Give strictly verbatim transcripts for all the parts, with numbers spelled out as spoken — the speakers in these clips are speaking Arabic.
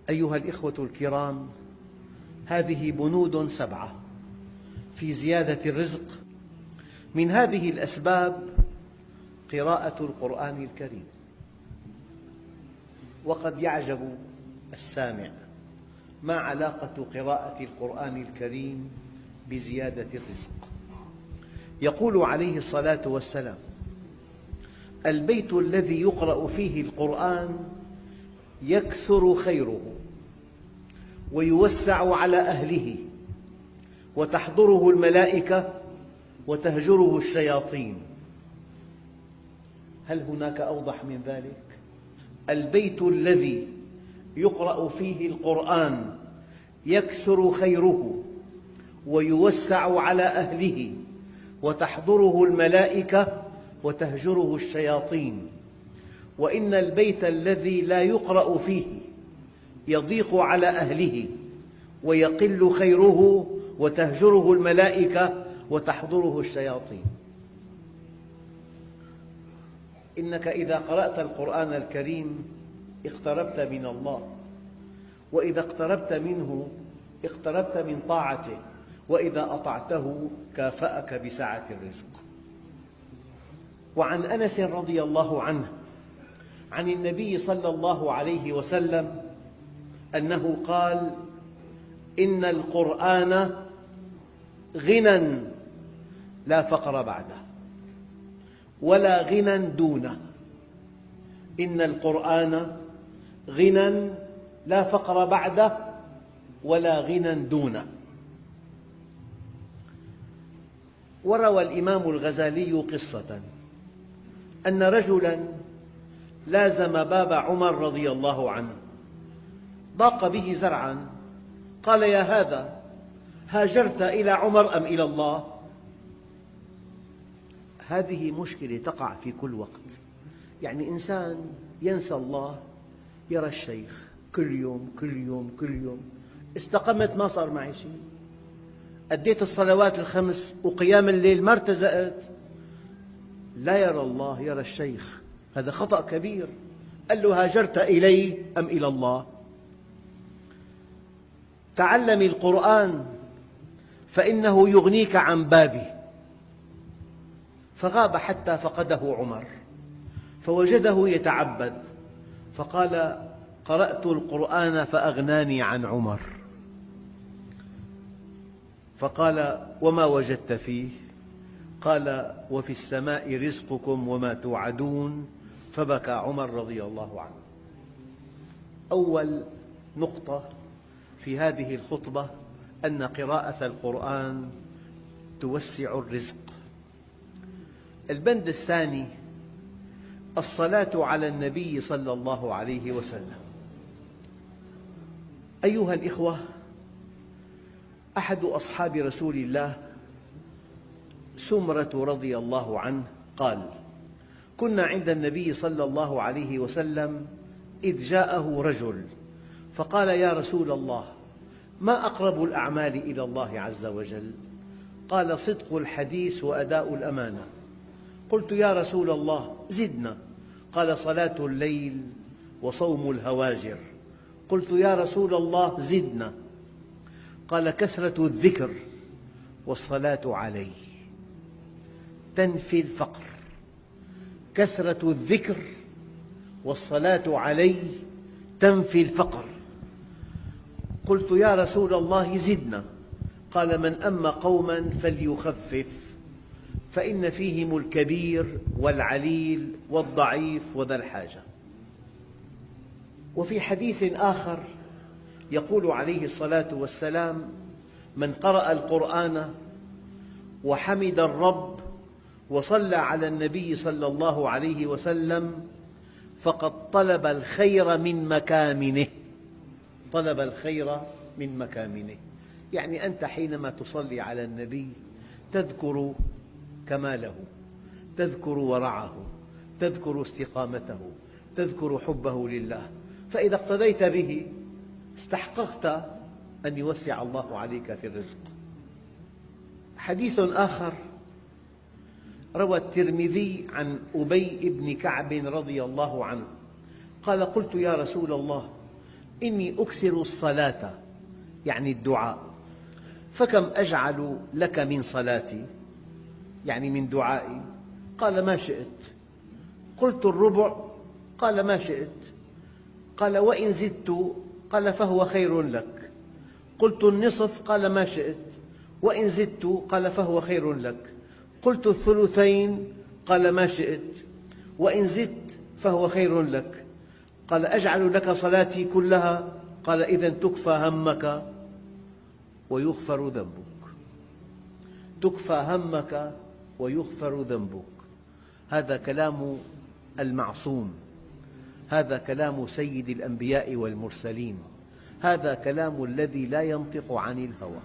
أيها الإخوة الكرام، هذه بنود سبعة في زيادة الرزق. من هذه الأسباب قراءة القرآن الكريم. وقد يعجب السامع: ما علاقة قراءة القرآن الكريم بزيادة الرزق؟ يقول عليه الصلاة والسلام: البيت الذي يقرأ فيه القرآن يكثر خيره ويوسع على أهله وتحضره الملائكة وتهجره الشياطين. هل هناك أوضح من ذلك؟ البيت الذي يقرأ فيه القرآن يكثر خيره ويوسع على أهله وتحضره الملائكة وتهجره الشياطين، وإن البيت الذي لا يقرأ فيه يضيق على أهله ويقل خيره وتهجره الملائكة وتحضره الشياطين. إنك إذا قرأت القرآن الكريم اقتربت من الله، وإذا اقتربت منه اقتربت من طاعته، وإذا أطعته كافأك بسعة الرزق. وعن أنس رضي الله عنه عن النبي صلى الله عليه وسلم أنه قال: إن القرآن غنى لا فقر بعده ولا غنى دونه. إن القرآن غنى لا فقر بعده ولا غنى دونه. وروى الإمام الغزالي قصة أن رجلا لازم باب عمر رضي الله عنه، ضاق به زرعا، قال: يا هذا، هاجرت إلى عمر أم إلى الله؟ هذه مشكلة تقع في كل وقت. يعني إنسان ينسى الله، يرى الشيخ كل يوم كل يوم كل يوم، استقمت ما صار معي شيء، أديت الصلوات الخمس وقيام الليل ما ارتزقت. لا يرى الله، يرى الشيخ. هذا خطأ كبير. قال له: هاجرت إلي أم إلى الله؟ تعلم القرآن فإنه يغنيك عن بابه. فغاب حتى فقده عمر، فوجده يتعبد، فقال: قرأت القرآن فأغناني عن عمر. فقال: وما وجدت فيه؟ قال: وفي السماء رزقكم وما توعدون. فبكى عمر رضي الله عنه. أول نقطة في هذه الخطبة أن قراءة القرآن توسع الرزق. البند الثاني: الصلاة على النبي صلى الله عليه وسلم. أيها الإخوة، أحد أصحاب رسول الله سمرة رضي الله عنه قال: كنا عند النبي صلى الله عليه وسلم إذ جاءه رجل فقال: يا رسول الله، ما أقرب الأعمال إلى الله عز وجل؟ قال: صدق الحديث وأداء الأمانة. قلت: يا رسول الله زدنا. قال: صلاة الليل وصوم الهواجر. قلت: يا رسول الله زدنا. قال: كثرة الذكر والصلاة عليه تنفي الفقر. كثرة الذكر والصلاة عليه تنفي الفقر. قلت: يا رسول الله زدنا. قال: من أم قوما فليخفف، فإن فيهم الكبير والعليل والضعيف وذا الحاجة. وفي حديث آخر يقول عليه الصلاة والسلام: من قرأ القرآن وحمد الرب وصلى على النبي صلى الله عليه وسلم فقد طلب الخير من مكامنه. طلب الخير من مكامنه، يعني أنت حينما تصلي على النبي تذكر كماله، تذكر ورعه، تذكر استقامته، تذكر حبه لله، فإذا اقتديت به استحققت أن يوسع الله عليك في الرزق. حديث آخر روى الترمذي عن أبي بن كعب رضي الله عنه قال: قلت: يا رسول الله، إني أكثر الصلاة يعني الدعاء، فكم أجعل لك من صلاتي يعني من دعائي؟ قال ما شئت. قلت الربع؟ قال ما شئت. قال وإن زدت؟ قال فهو خير لك. قلت النصف؟ قال ما شئت. وإن زدت؟ قال فهو خير لك. قلت الثلثين؟ قال ما شئت. وإن زدت فهو خير لك. قال أجعل لك صلاتي كلها؟ قال إذن تكفى همك ويغفر ذنبك. تكفى همك ويغفر ذنبك. هذا كلام المعصوم، هذا كلام سيد الأنبياء والمرسلين، هذا كلام الذي لا ينطق عن الهوى.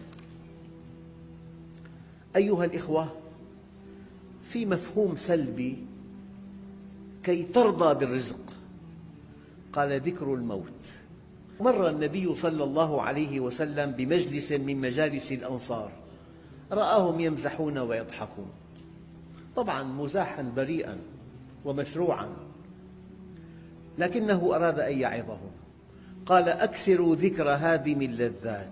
أيها الإخوة، في مفهوم سلبي كي ترضى بالرزق، قال ذكر الموت. مر النبي صلى الله عليه وسلم بمجلس من مجالس الأنصار، رآهم يمزحون ويضحكون، طبعا مزاحا بريئا ومشروعا، لكنه أراد أن يعظهم. قال أكثروا ذكر هادم اللذات،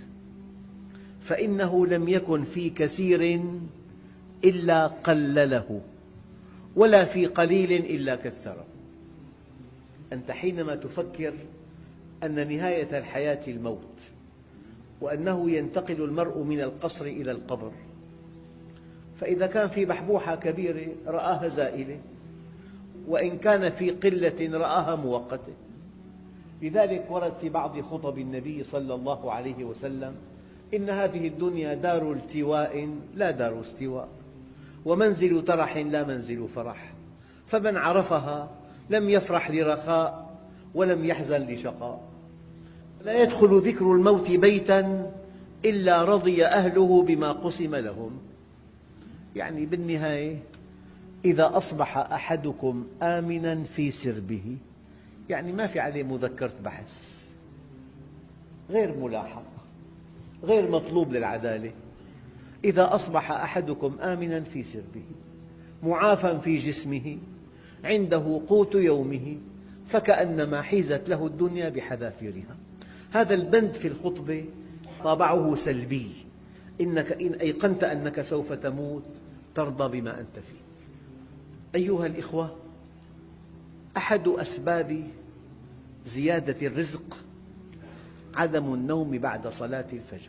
فإنه لم يكن في كثير إلا قلله، ولا في قليل إلا كثره. أنت حينما تفكر أن نهاية الحياة الموت، وأنه ينتقل المرء من القصر إلى القبر، فإذا كان في بحبوحة كبيرة رآها زائلة، وإن كان في قلة رآها مؤقتة. لذلك ورد في بعض خطب النبي صلى الله عليه وسلم: إن هذه الدنيا دار التواء لا دار استواء، ومنزل ترح لا منزل فرح، فمن عرفها لم يفرح لرخاء ولم يحزن لشقاء. لا يدخل ذكر الموت بيتا إلا رضي أهله بما قسم لهم. يعني بالنهاية إذا أصبح أحدكم آمنا في سربه، يعني ما في عليه مذكرة بحث، غير ملاحق، غير مطلوب للعدالة. إذا أصبح أحدكم آمنا في سربه معافى في جسمه عنده قوت يومه فكأنما حيزت له الدنيا بحذافيرها. هذا البند في الخطبة طابعه سلبي، إنك إن أيقنت أنك سوف تموت ترضى بما أنت فيه. أيها الإخوة، أحد أسباب زيادة الرزق عدم النوم بعد صلاة الفجر،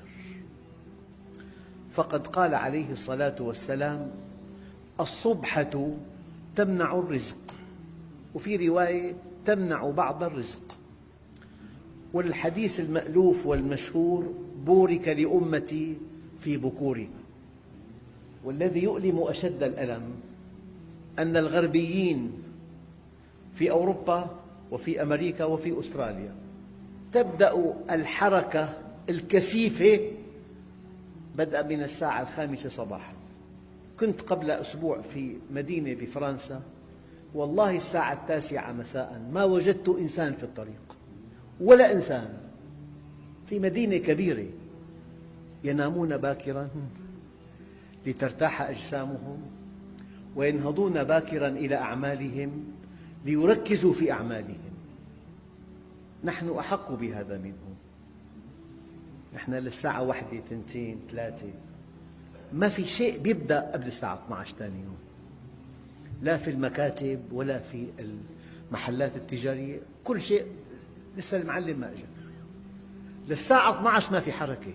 فقد قال عليه الصلاة والسلام: الصبحة تمنع الرزق، وفي رواية تمنع بعض الرزق. والحديث المألوف والمشهور: بورك لأمتي في بكورها. والذي يؤلم أشد الألم أن الغربيين في أوروبا وفي أمريكا وفي أستراليا تبدأ الحركة الكثيفة بدءا من الساعة الخامسة صباحا. كنت قبل أسبوع في مدينة بفرنسا، والله الساعة التاسعة مساء ما وجدت إنسان في الطريق، ولا إنسان، في مدينة كبيرة. ينامون باكرا لترتاح أجسامهم، وينهضون باكرا إلى أعمالهم ليركزوا في أعمالهم. نحن أحق بهذا منهم. نحن للساعة واحدة اثنتين ثلاثة ما في شيء بيبدأ قبل الساعة اثني عشر ثاني يوم، لا في المكاتب ولا في المحلات التجارية، كل شيء لسه المعلم ما أجى. للساعة اثني عشر ما في حركة.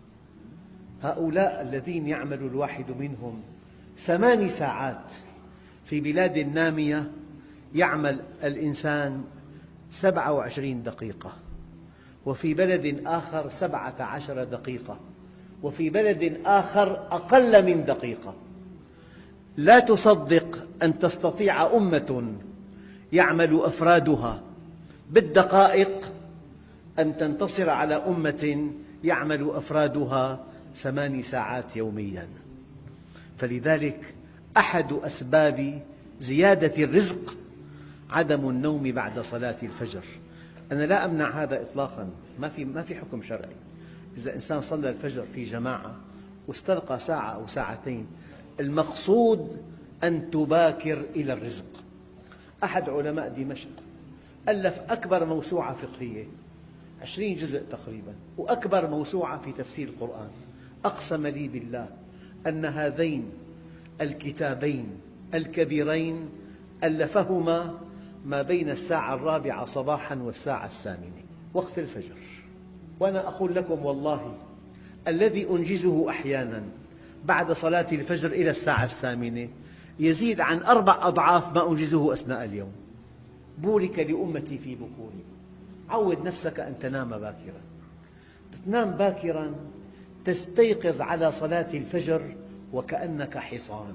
هؤلاء الذين يعمل الواحد منهم ثماني ساعات في بلاد نامية يعمل الإنسان سبعة وعشرين دقيقة، وفي بلد آخر سبعة عشر دقيقة، وفي بلد آخر أقل من دقيقة. لا تصدق أن تستطيع أمة يعمل أفرادها بالدقائق أن تنتصر على أمة يعمل أفرادها ثماني ساعات يوميا. فلذلك أحد أسباب زيادة الرزق عدم النوم بعد صلاة الفجر. أنا لا أمنع هذا إطلاقا، ما في ما في حكم شرعي. إذا إنسان صلى الفجر في جماعة واستلقى ساعة أو ساعتين، المقصود أن تباكر إلى الرزق. أحد علماء دمشق ألف أكبر موسوعة فقهية عشرين جزء تقريبا، وأكبر موسوعة في تفسير القرآن. أقسم لي بالله أن هذين الكتابين الكبيرين ألفهما ما بين الساعة الرابعة صباحا والساعة الثامنة وقت الفجر. وأنا أقول لكم والله الذي أنجزه أحيانا بعد صلاة الفجر إلى الساعة الثامنة يزيد عن أربع أضعاف ما أنجزه أثناء اليوم. بورك لأمتي في بكوري. عود نفسك أن تنام باكرا. تنام باكرا تستيقظ على صلاة الفجر وكأنك حصان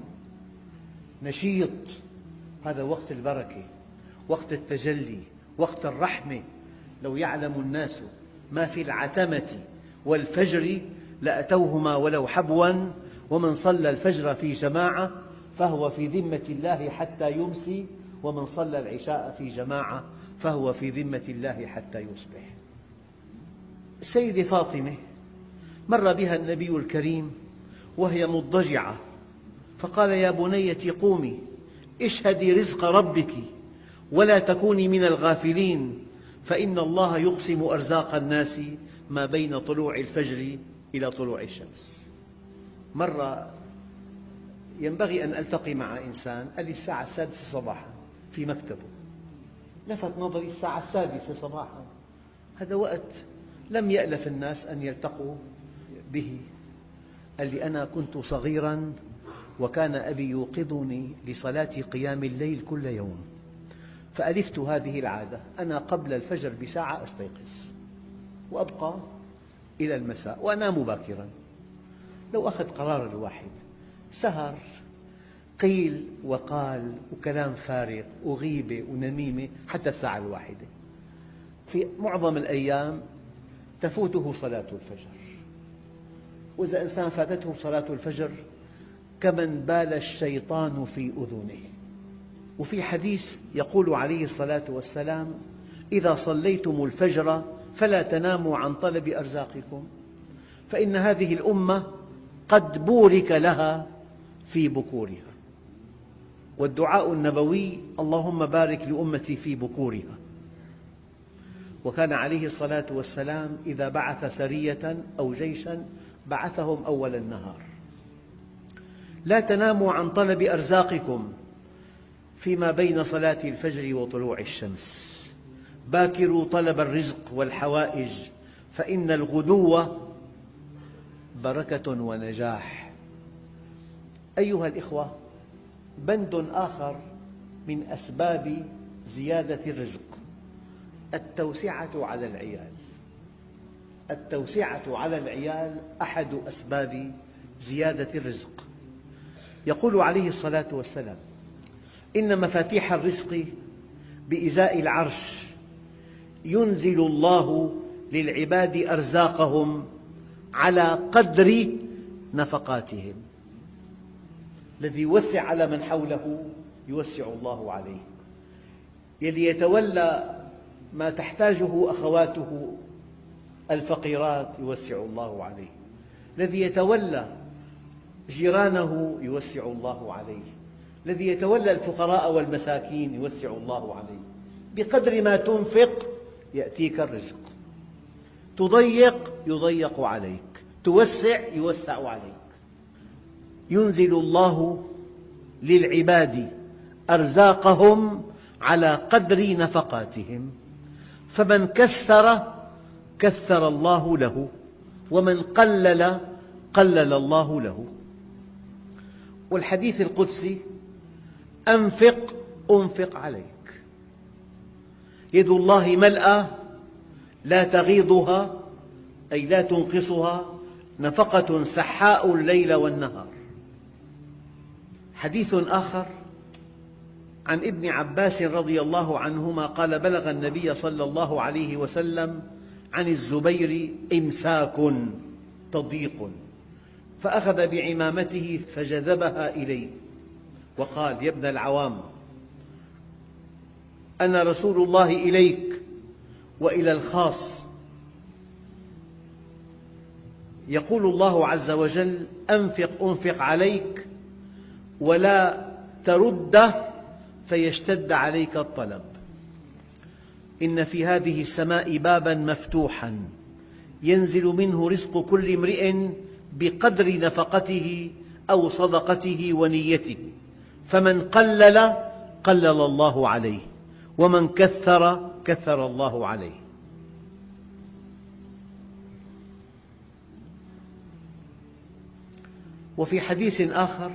نشيط. هذا وقت البركة، وقت التجلي، وقت الرحمة. لو يعلم الناس ما في العتمة والفجر لأتوهما ولو حبوا، ومن صلى الفجر في جماعة فهو في ذمة الله حتى يمسي، ومن صلى العشاء في جماعة فهو في ذمة الله حتى يصبح. السيدة فاطمة مر بها النبي الكريم وهي مضطجعة فقال: يا بنيتي قومي اشهدي رزق ربك ولا تكوني من الغافلين، فإن الله يقسم أرزاق الناس ما بين طلوع الفجر إلى طلوع الشمس. مرة ينبغي أن ألتقي مع إنسان، قال لي الساعة السادسة صباحا في مكتبه. لفت نظري الساعة السادسة صباحا، هذا وقت لم يألف الناس أن يلتقوا به. قال لي: أنا كنت صغيرا وكان أبي يوقظني لصلاة قيام الليل كل يوم، فألفت هذه العادة، أنا قبل الفجر بساعة أستيقظ وأبقى إلى المساء وأنام باكرا. لو أخذ قرار الواحد سهر قيل وقال وكلام فارغ وغيبة ونميمة حتى الساعة الواحدة، في معظم الأيام تفوته صلاة الفجر. وإذا إنسان فاتته صلاة الفجر كمن بال الشيطان في أذنه. وفي حديث يقول عليه الصلاة والسلام: إذا صليتم الفجر فلا تناموا عن طلب أرزاقكم، فإن هذه الأمة قد بورك لها في بكورها. والدعاء النبوي: اللهم بارك لأمتي في بكورها. وكان عليه الصلاة والسلام إذا بعث سرية أو جيشا بعثهم أول النهار. لا تناموا عن طلب أرزاقكم فيما بين صلاة الفجر وطلوع الشمس، باكروا طلب الرزق والحوائج، فإن الغدو بركة ونجاح. أيها الإخوة، بند آخر من أسباب زيادة الرزق التوسعة على العيال. التوسعة على العيال أحد أسباب زيادة الرزق. يقول عليه الصلاة والسلام: إن مفاتيح الرزق بإزاء العرش ينزل الله للعباد أرزاقهم على قدر نفقاتهم. الذي يوسع على من حوله يوسع الله عليه. يلي يتولى ما تحتاجه أخواته الفقيرات يوسع الله عليه. الذي يتولى جيرانه يوسع الله عليه. الذي يتولى الفقراء والمساكين يوسع الله عليه. بقدر ما تنفق يأتيك الرزق. تضيق يضيق عليك، توسع يوسع عليك. ينزل الله للعباد أرزاقهم على قدر نفقاتهم، فمن كثر كثر الله له، ومن قلل قلل الله له. والحديث القدسي: أنفق أنفق عليك. يد الله ملأى لا تغيضها أي لا تنقصها نفقة سحاء الليل والنهار. حديث آخر عن ابن عباس رضي الله عنهما قال: بلغ النبي صلى الله عليه وسلم عن الزبير إمساك تضييق، فأخذ بعمامته فجذبها إليه وقال: يا ابن العوام، أنا رسول الله إليك وإلى الخاص. يقول الله عز وجل: أنفق أنفق عليك ولا ترد فيشتد عليك الطلب. إن في هذه السماء بابا مفتوحا ينزل منه رزق كل امرئ بقدر نفقته أو صدقته ونيته، فمن قلل قلل الله عليه، ومن كثر كثر الله عليه. وفي حديث آخر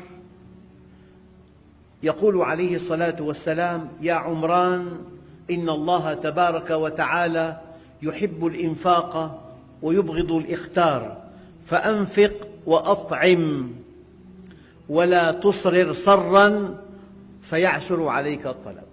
يقول عليه الصلاة والسلام: يا عمران، إن الله تبارك وتعالى يحب الإنفاق ويبغض الإختار، فأنفق وأطعم ولا تصرر صرا فيعسر عليك الطلب.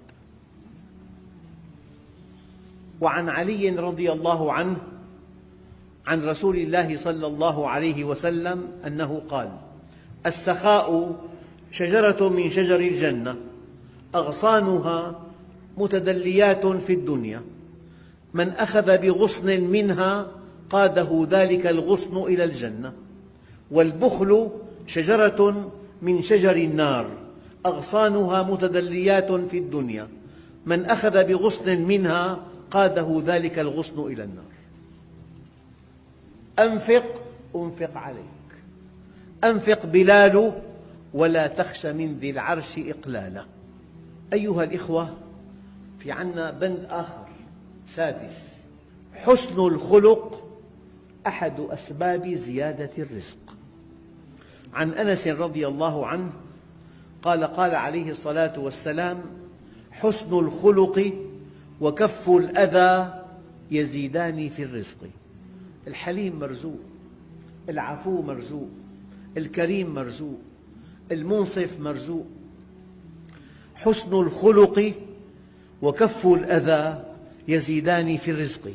وعن علي رضي الله عنه عن رسول الله صلى الله عليه وسلم أنه قال: السخاء شجرة من شجر الجنة، أغصانها متدليات في الدنيا، من أخذ بغصن منها قاده ذلك الغصن إلى الجنة. والبخل شجرة من شجر النار، أغصانها متدليات في الدنيا، من أخذ بغصن منها قاده ذلك الغصن إلى النار. أنفق أنفق عليك، أنفق بلال ولا تخش من ذي العرش إقلالا. أيها الإخوة، في عنا بند آخر سادس: حسن الخلق أحد أسباب زيادة الرزق. عن أنس رضي الله عنه قال: قال عليه الصلاة والسلام: حسن الخلق وكف الأذى يزيدان في الرزق. الحليم مرزوق، العفو مرزوق، الكريم مرزوق، المنصف مرزوق. حسن الخلق وكف الأذى يزيدان في الرزق.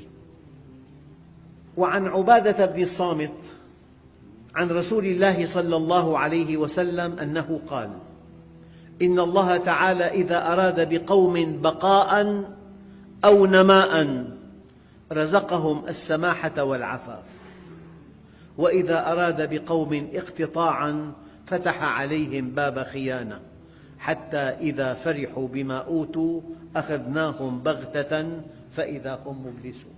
وعن عبادة بن الصامت عن رسول الله صلى الله عليه وسلم أنه قال: إن الله تعالى إذا أراد بقوم بقاء أو نماء رزقهم السماحة والعفاف، وإذا أراد بقوم اقتطاعا فتح عليهم باب خيانة، حتى إذا فرحوا بما أوتوا أخذناهم بغتة فإذا هم مبلسون.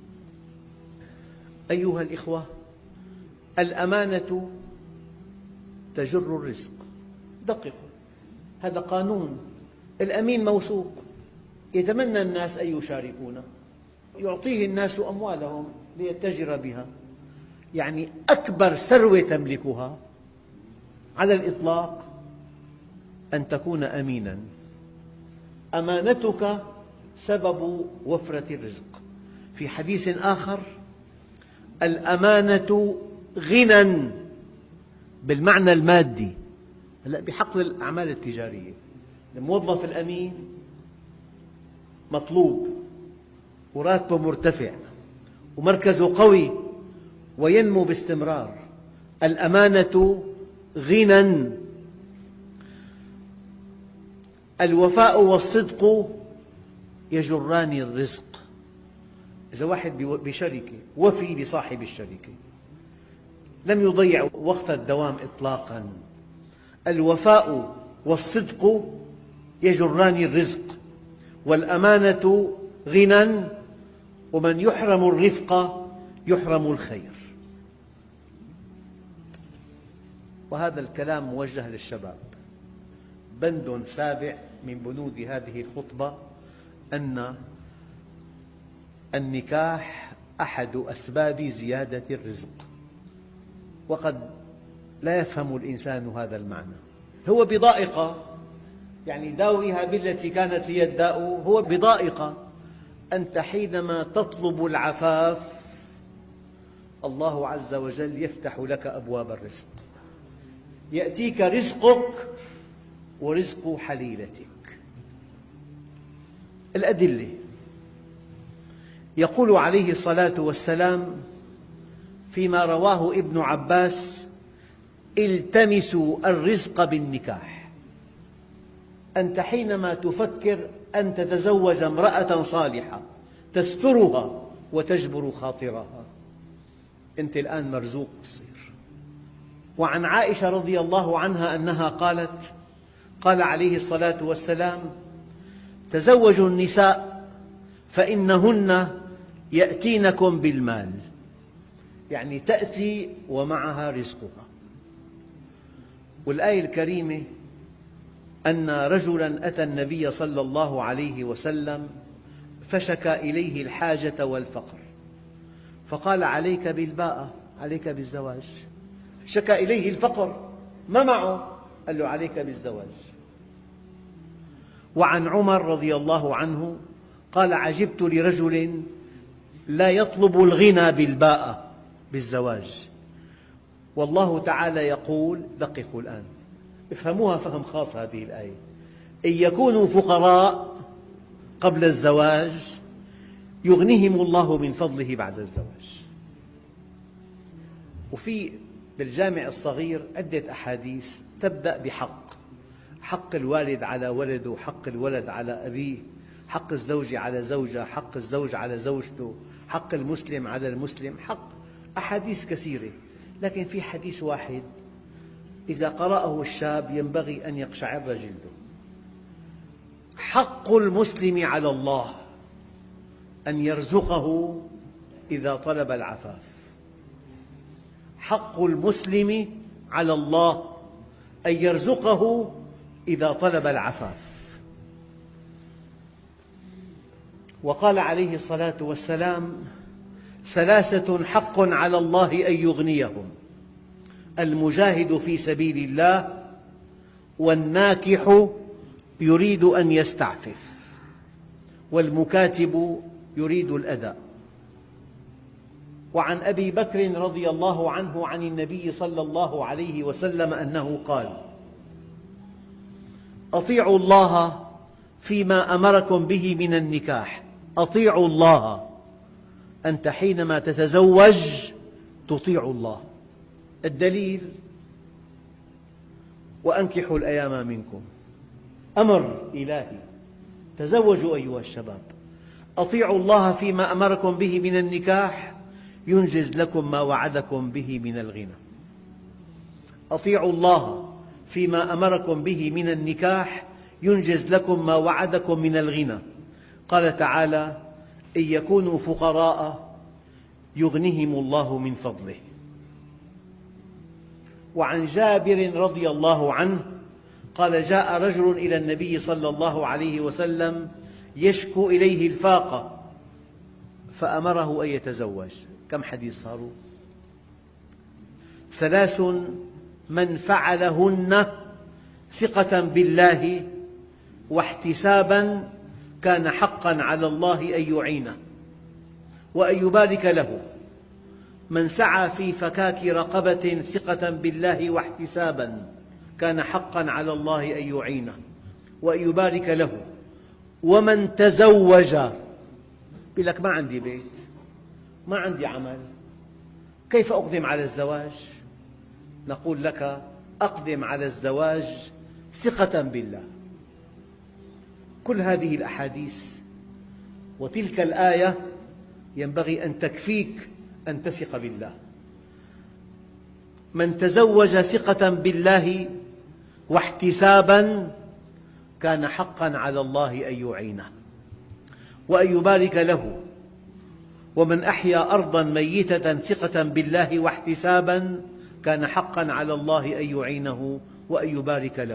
أيها الإخوة، الأمانة تجر الرزق. دققوا، هذا قانون. الأمين موثوق، يتمنى الناس أن يشاركونه، يعطيه الناس أموالهم ليتجر بها. يعني أكبر ثروة تملكها على الإطلاق أن تكون أمينا. أمانتك سبب وفرة الرزق. في حديث آخر: الأمانة غنى بالمعنى المادي، بحقل الأعمال التجارية. الموظف الأمين مطلوب وراتبه مرتفع ومركزه قوي وينمو باستمرار. الأمانة غنى. الوفاء والصدق يجران الرزق. إذا واحد بشركة وفي لصاحب الشركة، لم يضيع وقت الدوام إطلاقا. الوفاء والصدق يجران الرزق، والأمانة غنى، ومن يحرم الرفق يحرم الخير. وهذا الكلام موجه للشباب. بند سابع من بنود هذه الخطبة أن النكاح أحد أسباب زيادة الرزق، وقد لا يفهم الإنسان هذا المعنى. هو بضائقة، يعني داويها بالتي كانت لي الداء، هو بضائقة. أنت حينما تطلب العفاف الله عز وجل يفتح لك أبواب الرزق، يأتيك رزقك ورزق حليلتك. الأدلة: يقول عليه الصلاة والسلام فيما رواه ابن عباس: التمسوا الرزق بالنكاح. أنت حينما تفكر أن تتزوج امرأة صالحة تسترها وتجبر خاطرها، أنت الآن مرزوق تصير. وعن عائشة رضي الله عنها أنها قالت: قال عليه الصلاة والسلام: تزوجوا النساء فإنهن يأتينكم بالمال، يعني تأتي ومعها رزقها. والآية الكريمة أن رجلا أتى النبي صلى الله عليه وسلم فشكى إليه الحاجة والفقر، فقال: عليك بالباءة، عليك بالزواج. شكى إليه الفقر، ما معه؟ قال له: عليك بالزواج. وعن عمر رضي الله عنه قال: عجبت لرجل لا يطلب الغنى بالباءة، بالزواج، والله تعالى يقول، دققوا الآن، افهموها فهم خاص هذه الآية: إن يكونوا فقراء قبل الزواج يغنيهم الله من فضله بعد الزواج. وفي بالجامع الصغير عدة أحاديث تبدأ بحق: حق الوالد على ولده، حق الولد على أبيه، حق الزوج على زوجة، حق الزوج على زوجته، حق المسلم على المسلم، حق أحاديث كثيرة. لكن في حديث واحد إذا قرأه الشاب ينبغي أن يقشعر جلده: حق المسلم على الله أن يرزقه إذا طلب العفاف. حق المسلم على الله أن يرزقه إذا طلب العفاف. وقال عليه الصلاة والسلام: ثلاثة حق على الله أن يغنيهم: المجاهد في سبيل الله، والناكح يريد أن يستعفف، والمكاتب يريد الأداء. وعن أبي بكر رضي الله عنه عن النبي صلى الله عليه وسلم أنه قال: أطيعوا الله فيما أمركم به من النكاح. أطيعوا الله، أنت حينما تتزوج تطيع الله. الدليل: وأنكحوا الأيام منكم، أمر إلهي، تزوجوا أيها الشباب. أطيعوا الله فيما أمركم به من النكاح ينجز لكم ما وعدكم به من الغنى. أطيعوا الله فيما أمركم به من النكاح ينجز لكم ما وعدكم من الغنى. قال تعالى: إن يكونوا فقراء يغنيهم الله من فضله. وعن جابر رضي الله عنه قال: جاء رجل إلى النبي صلى الله عليه وسلم يشكو إليه الفاقة فأمره أن يتزوج. كم حديث صاروا؟ ثلاث من فعلهن ثقة بالله واحتسابا كان حقا على الله أن يعينه وأن يبارك له. من سعى في فكاك رقبة ثقة بالله واحتسابا كان حقا على الله أن يعينه وأن يبارك له. ومن تزوج، يقول لك: ما عندي بيت، ما عندي عمل، كيف أقدم على الزواج؟ نقول لك: أقدم على الزواج ثقة بالله. كل هذه الأحاديث وتلك الآية ينبغي أن تكفيك أن تثق بالله. من تزوج ثقة بالله واحتسابا كان حقا على الله أن يعينه وأن يبارك له. ومن أحيا أرضا ميتة ثقة بالله واحتسابا كان حقا على الله أن يعينه وأن يبارك له.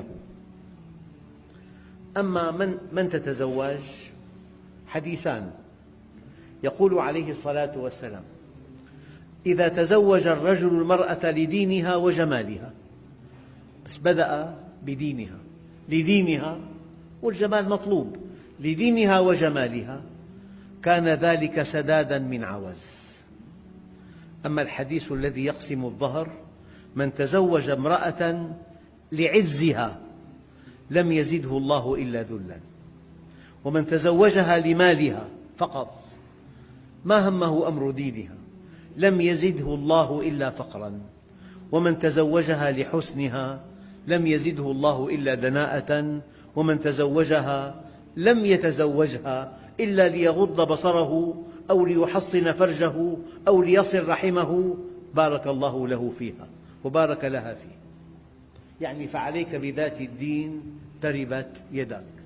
أما من, من تتزوج حديثان. يقول عليه الصلاة والسلام: إذا تزوج الرجل المرأة لدينها وجمالها، بس بدأ بدينها، لدينها، والجمال مطلوب، لدينها وجمالها، كان ذلك سدادا من عوز. أما الحديث الذي يقسم الظهر: من تزوج امرأة لعزها لم يزده الله إلا ذلا، ومن تزوجها لمالها فقط ما همه أمر دينها لم يزده الله إلا فقرا، ومن تزوجها لحسنها لم يزده الله إلا دناءة، ومن تزوجها لم يتزوجها إلا ليغض بصره أو ليحصن فرجه أو ليصل رحمه، بارك الله له فيها وبارك لها فيه. يعني فعليك بذات الدين تربت يداك.